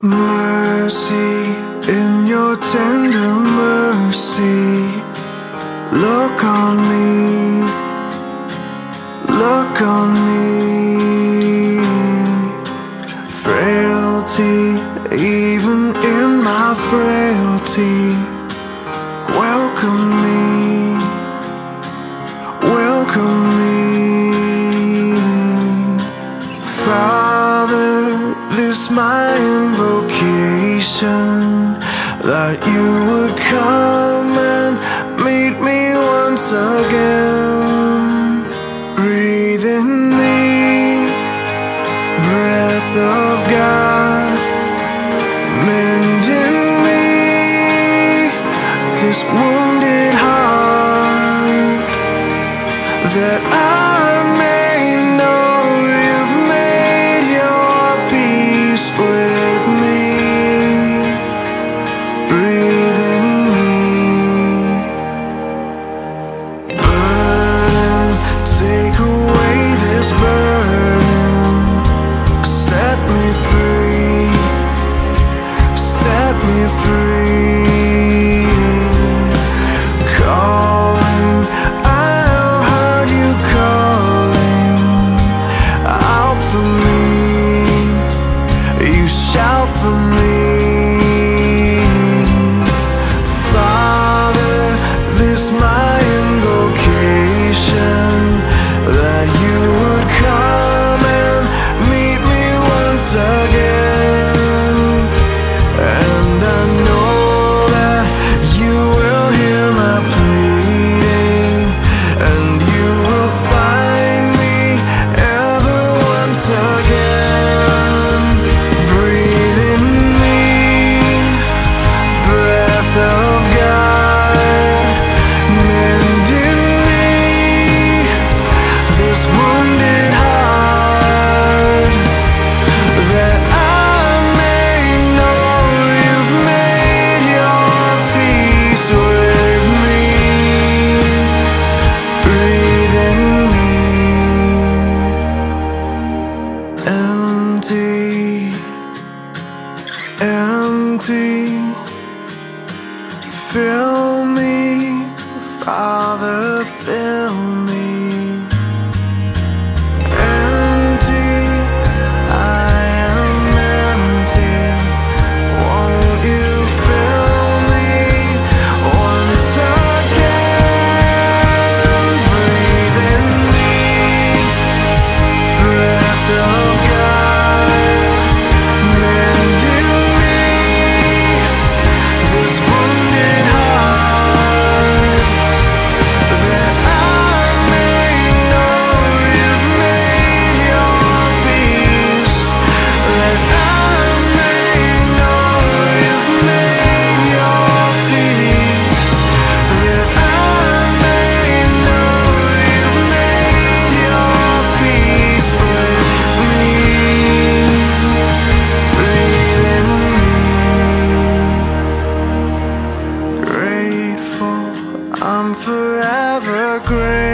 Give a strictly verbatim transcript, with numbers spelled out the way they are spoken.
Mercy, in your tender mercy, look on me, look on me. Frailty, even in my frailty, welcome me, welcome me. Father, this my invocation, that you would come and meet me once again. Breathe in me, breath of God, mend in me this wounded heart, that I may know you've made your peace with me. Breathe in me. Burden, take away this burden. Set me free, set me free. Calling, I have heard you calling out for me. You shout for me. Father, this my invocation, that you would come and meet me once again. And I know that you will hear my pleading, and you will find me ever once again. Breathe in me, breath of God, mend in me this wounded heart, that I may know you've made your peace with me. Breathe in me. Empty, empty, fill me, Father, fill me. Empty, I am empty. Won't you fill me once again? Breathe in me, breath of God, mend in me this wounded heart, that I may know you've made your peace, that I may know you've made your peace, that I may know you've made your peace with me. Breathe in me. Grateful, I'm forever grateful.